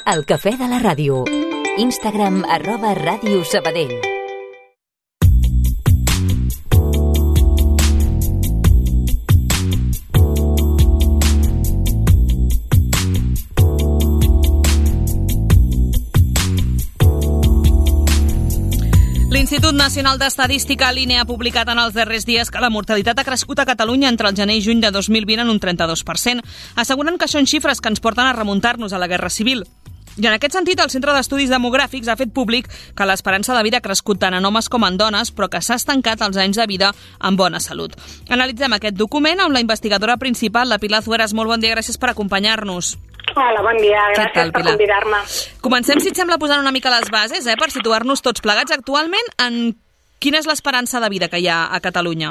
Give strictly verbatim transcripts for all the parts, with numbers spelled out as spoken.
El cafè de la ràdio. Instagram arroba Ràdio Sabadell. L'Institut Nacional d'Estadística, l'I N E, ha publicat en els darrers dies que la mortalitat ha crescut a Catalunya entre el gener i juny de dos mil vint en un trenta-dos per cent, asseguren que són xifres que ens porten a remuntar-nos a la Guerra Civil. I en aquest sentit, el Centre d'Estudis Demogràfics ha fet públic que l'esperança de vida ha crescut tant en homes com en dones, però que s'ha estancat els anys de vida amb bona salut. Analitzem aquest document amb la investigadora principal, la Pilar Zueras. Molt bon dia, gràcies per acompanyar-nos. Hola, bon dia, gràcies tal, per convidar-me. Comencem, si et sembla, posant una mica les bases, eh, per situar-nos tots plegats. Actualment, en quina és l'esperança de vida que hi ha a Catalunya?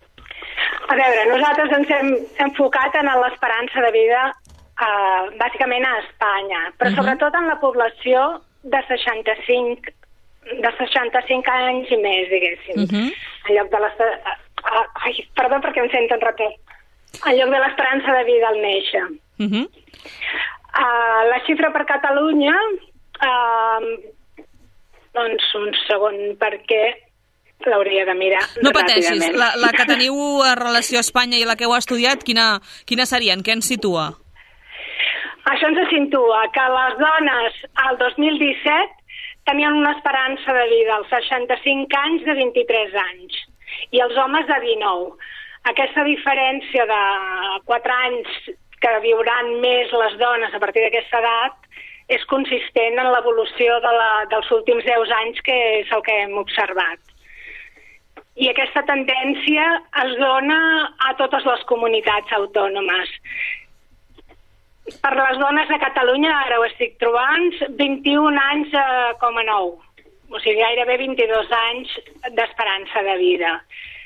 A veure, nosaltres ens hem enfocat en l'esperança de vida uh, bàsicament a Espanya, però uh -huh. sobretot en la població de seixanta-cinc, de seixanta-cinc anys i més, diguéssim. Uh -huh. En lloc de les... Uh, ai, perdó, perquè em sento en retorn. En lloc de l'esperança de vida al néixer. Uh -huh. Uh, la xifra per Catalunya, uh, doncs un segon, perquè l'hauria de mirar no pateixis, ràpidament. la, la que teniu a relació a Espanya i la que heu estudiat, quina, quina seria? En què ens situa? Això ens situa que les dones al dos mil disset tenien una esperança de vida als seixanta-cinc anys de vint-i-tres anys i els homes de dinou. Aquesta diferència de quatre anys que viuran més les dones a partir d'aquesta edat és consistent en l'evolució de la, dels últims deu anys, que és el que hem observat. I aquesta tendència es dona a totes les comunitats autònomes. Per les dones a Catalunya, ara ho estic trobant, vint-i-un anys eh, com a nou. O sigui, gairebé vint-i-dos anys d'esperança de vida.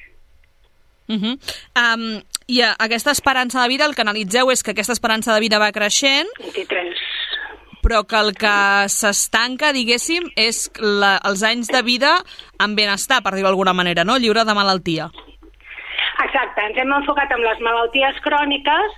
Uh -huh. um, I aquesta esperança de vida, el que analitzeu és que aquesta esperança de vida va creixent, vint-i-tres. Però que el que s'estanca, diguéssim, és la, els anys de vida amb benestar, per dir-ho d'alguna manera, no? Lliure de malaltia. Exacte, ens hem enfocat en les malalties cròniques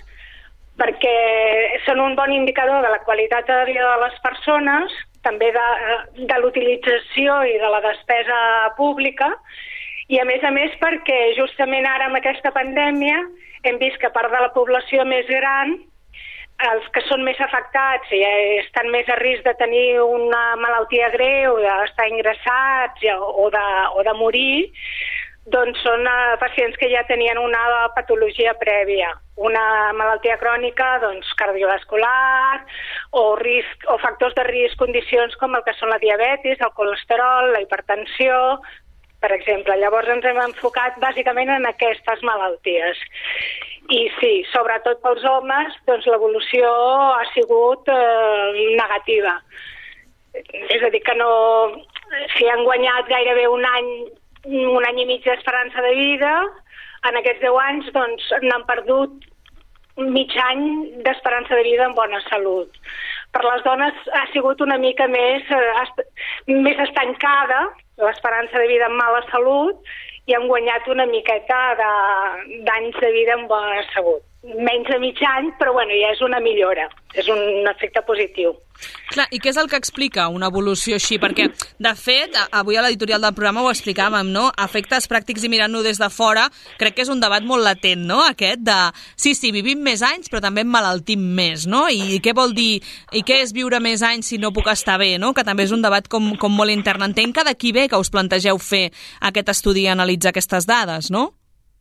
perquè són un bon indicador de la qualitat de vida de les persones, també de, de l'utilització i de la despesa pública, i a més a més perquè justament ara amb aquesta pandèmia hem vist que a part de la població més gran, els que són més afectats i estan més a risc de tenir una malaltia greu, d'estar ingressats o de, o de morir, doncs són pacients que ja tenien una patologia prèvia, una malaltia crònica doncs, cardiovascular o, risc, o factors de risc, condicions com el que són la diabetis, el colesterol, la hipertensió, per exemple. Llavors ens hem enfocat bàsicament en aquestes malalties. I sí, sobretot pels homes, doncs l'evolució ha sigut eh, negativa. És a dir, que no... Si han guanyat gairebé un any, un any i mig d'esperança de vida, en aquests deu anys doncs n'han perdut mig any d'esperança de vida en bona salut. Per les dones ha sigut una mica més, eh, més estancada, l'esperança de vida en mala salut, i han guanyat una miqueta d'anys de, de vida en bona salut. Menys de mig any, però bueno, ja és una millora, és un efecte positiu. Clar, i què és el que explica una evolució així? Perquè, de fet, avui a l'editorial del programa ho explicàvem, no? Efectes pràctics i mirant-ho des de fora, crec que és un debat molt latent, no? Aquest de, sí, sí, vivim més anys, però també emmalaltim més, no? I què vol dir, i què és viure més anys si no puc estar bé, no? Que també és un debat com, com molt intern. Entenc que d'aquí ve que us plantegeu fer aquest estudi i analitzar aquestes dades, no?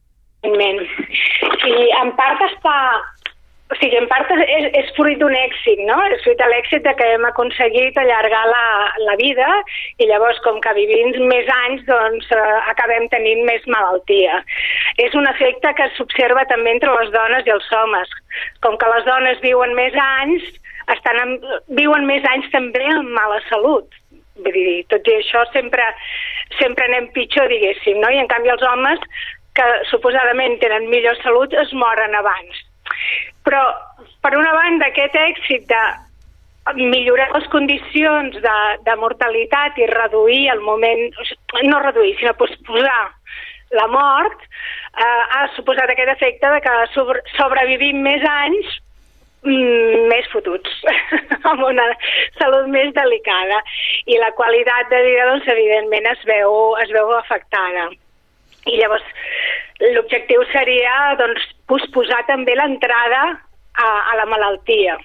I en part està... O sigui, en part és, és fruit d'un èxit, no? És fruit de l'èxit de que hem aconseguit allargar la, la vida i llavors, com que vivim més anys, doncs eh, acabem tenint més malaltia. És un efecte que s'observa també entre les dones i els homes. Com que les dones viuen més anys, estan en, viuen més anys també amb mala salut. Vull dir, tot i això sempre, sempre anem pitjor, diguéssim, no? I en canvi els homes, que suposadament tenen millor salut, es moren abans. Però, per una banda, aquest èxit de millorar les condicions de, de mortalitat i reduir el moment, no reduir, sinó posposar la mort, eh, ha suposat aquest efecte de que sobre, sobrevivim més anys mm, més fotuts, amb una salut més delicada. I la qualitat de vida, doncs, evidentment, es veu, es veu afectada. I llavors l'objectiu seria, doncs, posposar també l'entrada a, a la malaltia.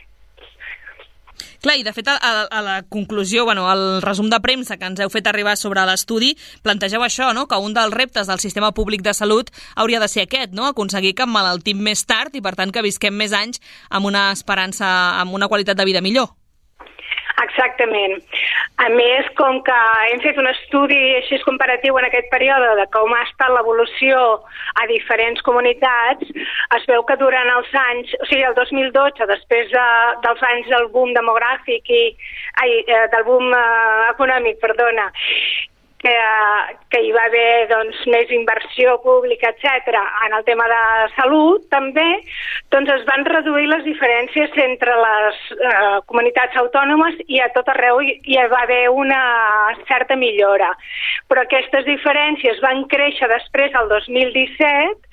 Clar, i de fet a, a la conclusió, bueno, el resum de premsa que ens heu fet arribar sobre l'estudi, plantegeu això, no?, que un dels reptes del sistema públic de salut hauria de ser aquest, no?, aconseguir que emmalaltim més tard i per tant que visquem més anys amb una esperança, amb una qualitat de vida millor. Exactament. A més, com que hem fet un estudi així comparatiu en aquest període de com ha estat l'evolució a diferents comunitats, es veu que durant els anys, o sigui, el dos mil dotze, després de, dels anys del boom demogràfic i ai, del boom eh, econòmic, perdona, que, que hi va haver, doncs, més inversió pública, etcètera, en el tema de salut, també, doncs es van reduir les diferències entre les eh, comunitats autònomes i a tot arreu hi, hi va haver una certa millora. Però aquestes diferències van créixer després, el dos mil disset,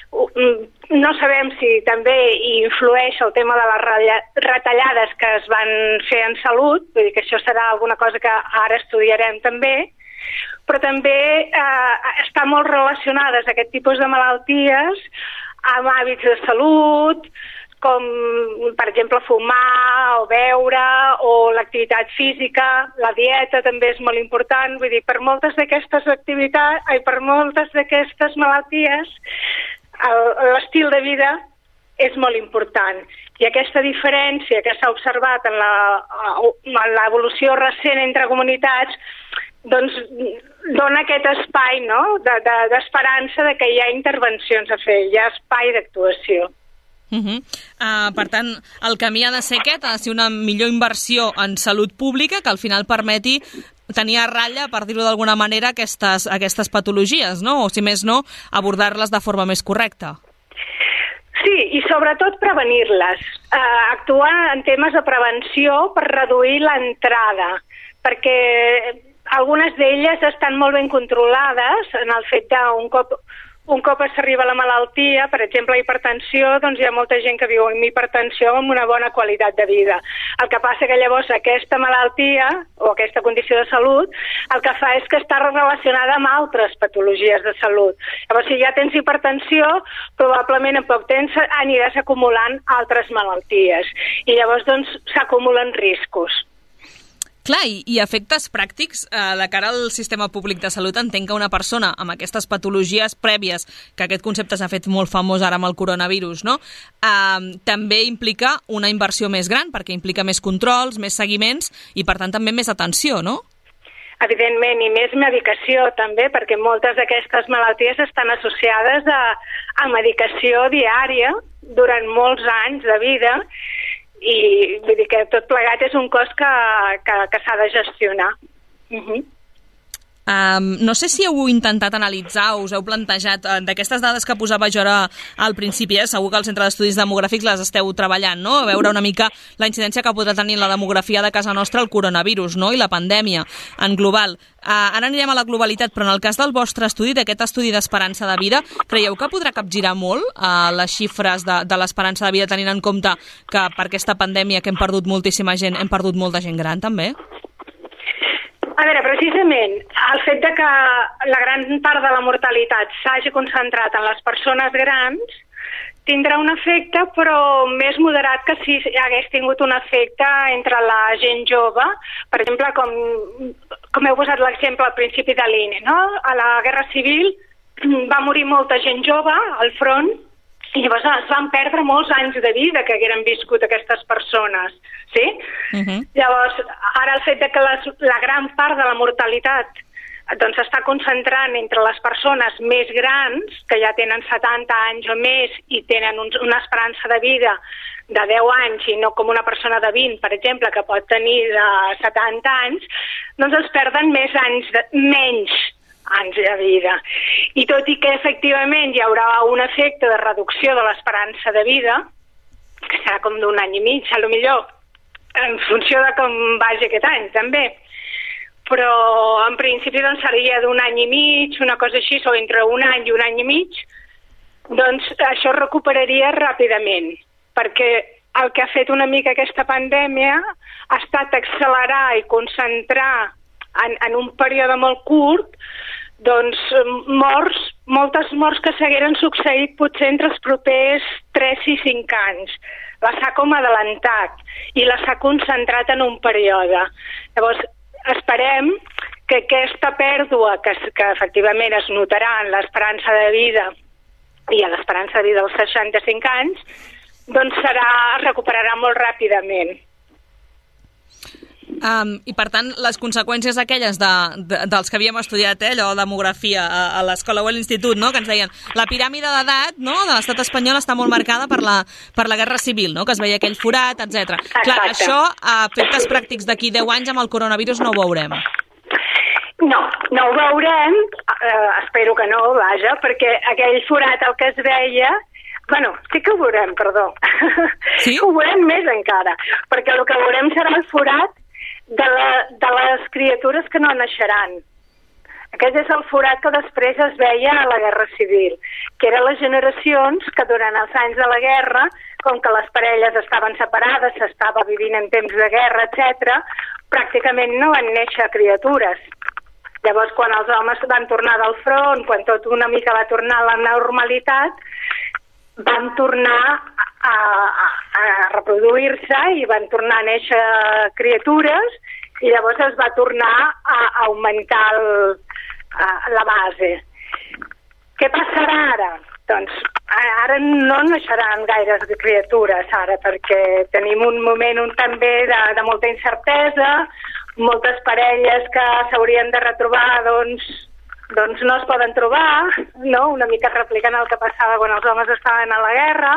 no sabem si també hi influeix el tema de les retallades que es van fer en salut, vull dir que això serà alguna cosa que ara estudiarem també, però també eh, està molt relacionades aquest tipus de malalties amb hàbits de salut, com per exemple fumar o beure o l'activitat física, la dieta també és molt important, vull dir, per moltes d'aquestes activitats, ai, per moltes d'aquestes malalties, l'estil de vida és molt important. I aquesta diferència que s'ha observat en l'evolució recent entre comunitats, doncs dona aquest espai, no?, de, de, d'esperança de que hi ha intervencions a fer, hi ha espai d'actuació. Uh -huh. uh, per tant, el camí ha de ser aquest, ha de ser una millor inversió en salut pública que al final permeti tenir a ratlla, per dir-ho d'alguna manera, aquestes, aquestes patologies, no?, o si més no, abordar-les de forma més correcta. Sí, i sobretot prevenir-les, uh, actuar en temes de prevenció per reduir l'entrada, perquè algunes d'elles estan molt ben controlades en el fet d'un cop, un cop s'arriba a la malaltia, per exemple, la hipertensió, doncs hi ha molta gent que viu amb hipertensió amb una bona qualitat de vida. El que passa que llavors aquesta malaltia o aquesta condició de salut el que fa és que està relacionada amb altres patologies de salut. Llavors, si ja tens hipertensió, probablement en poc temps aniràs acumulant altres malalties i llavors doncs s'acumulen riscos. Clar, i, i efectes pràctics eh, de cara al sistema públic de salut. Entenc que una persona amb aquestes patologies prèvies, que aquest concepte s'ha fet molt famós ara amb el coronavirus, no? Eh, també implica una inversió més gran, perquè implica més controls, més seguiments i, per tant, també més atenció, no? Evidentment, i més medicació també, perquè moltes d'aquestes malalties estan associades a, a medicació diària durant molts anys de vida, i vull dir que tot plegat és un cost que, que, que s'ha de gestionar. Uh-huh. Um, no sé si heu intentat analitzar o us heu plantejat uh, d'aquestes dades que posava jo ara al principi, eh? Segur que al Centre d'Estudis Demogràfics les esteu treballant, no? A veure una mica la incidència que podrà tenir la demografia de casa nostra el coronavirus, no?, i la pandèmia en global. Uh, ara anirem a la globalitat, però en el cas del vostre estudi, d'aquest estudi d'esperança de vida, creieu que podrà capgirar molt uh, les xifres de, de l'esperança de vida, tenint en compte que per aquesta pandèmia que hem perdut moltíssima gent, hem perdut molta gent gran també? A veure, precisament, el fet de que la gran part de la mortalitat s'hagi concentrat en les persones grans tindrà un efecte, però més moderat que si hagués tingut un efecte entre la gent jove. Per exemple, com, com heu posat l'exemple al principi de l'I N E, no? A la Guerra Civil va morir molta gent jove al front i llavors es van perdre molts anys de vida que hagueren viscut aquestes persones, sí? Uh-huh. Llavors, ara el fet de que les, la gran part de la mortalitat doncs s'està concentrant entre les persones més grans, que ja tenen setanta anys o més i tenen un, una esperança de vida de deu anys i no com una persona de vint, per exemple, que pot tenir de setanta anys, doncs es perden més anys, de, menys anys de vida. I tot i que efectivament hi haurà un efecte de reducció de l'esperança de vida, que serà com d'un any i mig, a lo millor, en funció de com vagi aquest any, també. Però en principi doncs, seria d'un any i mig, una cosa així, o entre un any i un any i mig, doncs això es recuperaria ràpidament, perquè el que ha fet una mica aquesta pandèmia ha estat accelerar i concentrar en, en un període molt curt doncs morts, moltes morts que s'hagueren succeït potser entre els propers tres i cinc anys. Les ha com adelantat i les ha concentrat en un període. Llavors, esperem que aquesta pèrdua que, que efectivament es notarà en l'esperança de vida i a l'esperança de vida dels seixanta-cinc anys, doncs serà, es recuperarà molt ràpidament. Um, I per tant, les conseqüències aquelles de, de, dels que havíem estudiat, eh, allò, demografia a, a l'escola o a l'institut, no?, que ens deien la piràmide d'edat, no?, de l'estat espanyol està molt marcada per la, per la guerra civil, no?, que es veia aquell forat, etcètera. Clar, això, a efectes pràctics d'aquí deu anys amb el coronavirus no ho veurem. No, no ho veurem, eh, espero que no, vaja, perquè aquell forat el que es veia, bueno, sí que ho veurem, perdó, sí? Ho veurem més encara, perquè el que veurem serà el forat de, la, de les criatures que no naixeran. Aquest és el forat que després es veia a la Guerra Civil, que eren les generacions que durant els anys de la guerra, com que les parelles estaven separades, s'estava vivint en temps de guerra, etcètera, pràcticament no van néixer criatures. Llavors, quan els homes van tornar del front, quan tot una mica va tornar a la normalitat, van tornar a, a, a reproduir-se i van tornar a néixer criatures i llavors es va tornar a, a augmentar el, a, la base. Què passarà ara? Doncs ara no naixeran gaires criatures, ara, perquè tenim un moment un, també de, de molta incertesa, moltes parelles que s'haurien de retrobar, doncs, doncs no es poden trobar, no? Una mica replicant el que passava quan els homes estaven a la guerra,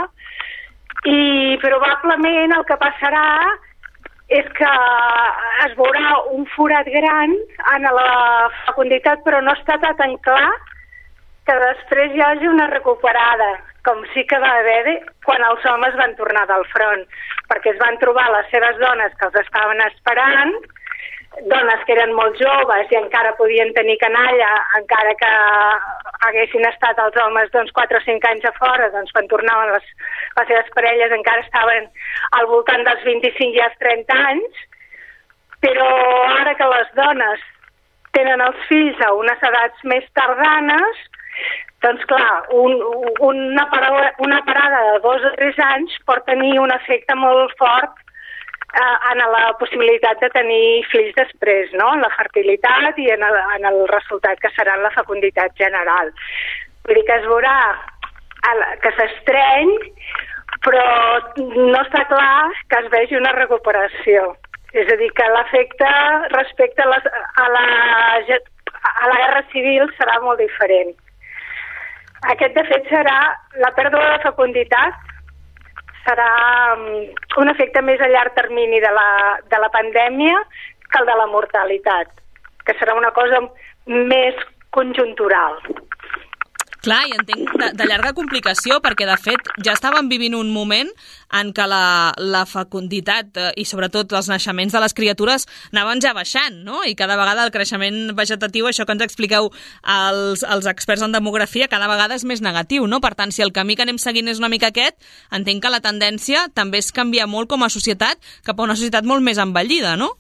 i probablement el que passarà és que es veurà un forat gran en la fecunditat, però no està tan clar que després hi hagi una recuperada, com sí que va haver quan els homes van tornar del front, perquè es van trobar les seves dones que els estaven esperant, dones que eren molt joves i encara podien tenir canalla, encara que haguessin estat els homes doncs, quatre o cinc anys a fora, doncs quan tornaven les, les seves parelles encara estaven al voltant dels vint-i-cinc i els trenta anys, però ara que les dones tenen els fills a unes edats més tardanes, doncs clar, un, una, parada, una parada de dos o tres anys pot tenir un efecte molt fort en la possibilitat de tenir fills després, no? En la fertilitat i en el, en el resultat que serà la fecunditat general. Vull dir que es veurà que s'estreny, però no està clar que es vegi una recuperació. És a dir, que l'efecte respecte a, les, a, la, a la guerra civil serà molt diferent. Aquest, de fet, serà la pèrdua de fecunditat serà un efecte més a llarg termini de la, de la pandèmia que el de la mortalitat, que serà una cosa més conjuntural. Clar, i entenc de, de llarga complicació, perquè de fet ja estàvem vivint un moment en què la, la fecunditat eh, i sobretot els naixements de les criatures anaven ja baixant, no? I cada vegada el creixement vegetatiu, això que ens expliqueu els, els experts en demografia, cada vegada és més negatiu, no? Per tant, si el camí que anem seguint és una mica aquest, entenc que la tendència també és canviar molt com a societat cap a una societat molt més envellida, no?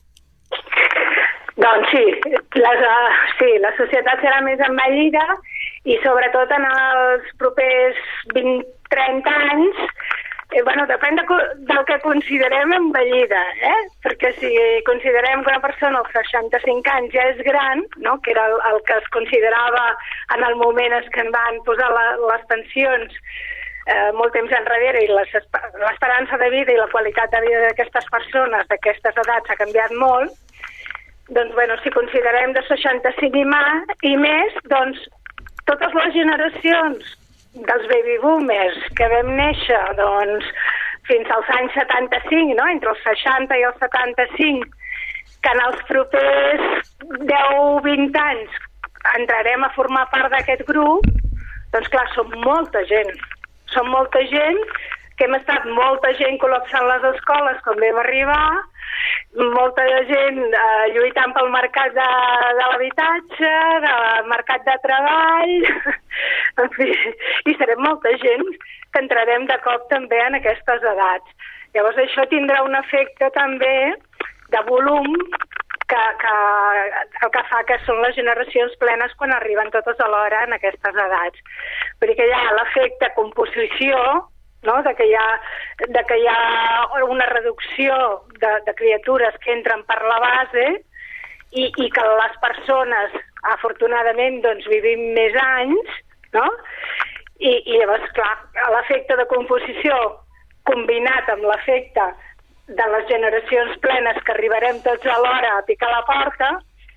Doncs sí, les, uh, sí, la societat serà més envellida i sobretot en els propers vint a trenta anys, eh, bueno, depèn de, del que considerem envellida, eh? Perquè si considerem que una persona als seixanta-cinc anys ja és gran, no? Que era el, el que es considerava en el moment en què en van posar la, les pensions eh, molt temps enrere i l'esperança de vida i la qualitat de vida d'aquestes persones d'aquestes edats ha canviat molt, doncs, bueno, si considerem de seixanta-cinc i, mà, i més, doncs totes les generacions dels baby boomers que vam néixer doncs, fins als anys setanta-cinc, no? Entre els seixanta i els setanta-cinc, que en els propers deu o vint anys entrarem a formar part d'aquest grup, doncs clar, som molta gent. Som molta gent que hem estat molta gent col·lapsant les escoles quan vam arribar, molta gent eh, lluitant pel mercat de, de l'habitatge, del mercat de treball, en fi, i serem molta gent que entrarem de cop també en aquestes edats. Llavors això tindrà un efecte també de volum que, que el que fa que són les generacions plenes quan arriben totes alhora en aquestes edats. Perquè hi ha l'efecte composició, no? de, que hi ha, de que hi ha una reducció de, de criatures que entren per la base i, i que les persones, afortunadament, doncs, vivim més anys, no? I, i llavors, clar, l'efecte de composició combinat amb l'efecte de les generacions plenes que arribarem tots alhora a picar la porta,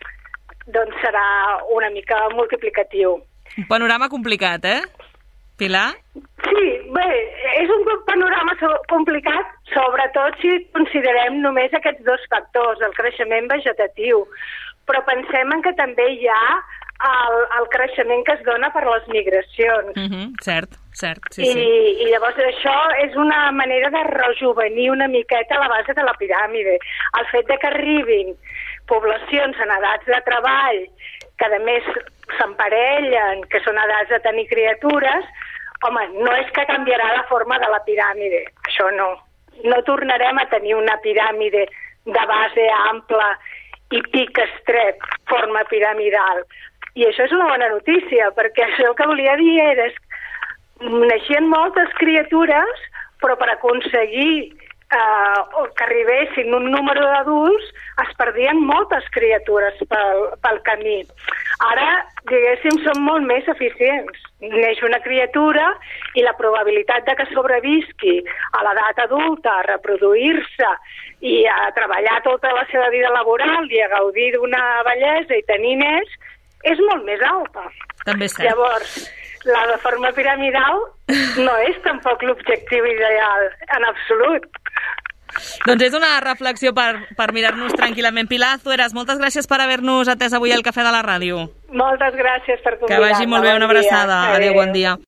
doncs serà una mica multiplicatiu. Un panorama complicat, eh, Pilar? Sí, bé, és un panorama so- complicat, sobretot si considerem només aquests dos factors, el creixement vegetatiu, però pensem en que també hi ha el, el creixement que es dona per les migracions. Mm-hmm, cert, cert, sí, I, sí. I llavors això és una manera de rejuvenir una miqueta la base de la piràmide. El fet de que arribin poblacions en edats de treball, que a més s'emparellen, que són edats de tenir criatures, home, no és que canviarà la forma de la piràmide, això no. No tornarem a tenir una piràmide de base ampla i pic estret, forma piramidal. I això és una bona notícia, perquè això el que volia dir era que naixien moltes criatures, però per aconseguir eh, que arribessin un número d'adults es perdien moltes criatures pel, pel camí. Ara, diguéssim, són molt més eficients. Neix una criatura i la probabilitat de que sobrevisqui a l'edat adulta, a reproduir-se i a treballar tota la seva vida laboral i a gaudir d'una bellesa i tenir més, és molt més alta. També és cert. Llavors, la de forma piramidal no és tampoc l'objectiu ideal, en absolut. Doncs és una reflexió per, per mirar-nos tranquil·lament. Pilar Azueras, moltes gràcies per haver-nos atès avui al Cafè de la Ràdio. Moltes gràcies per convidar-me. Que vagi molt bé, una abraçada. Adéu, bon dia.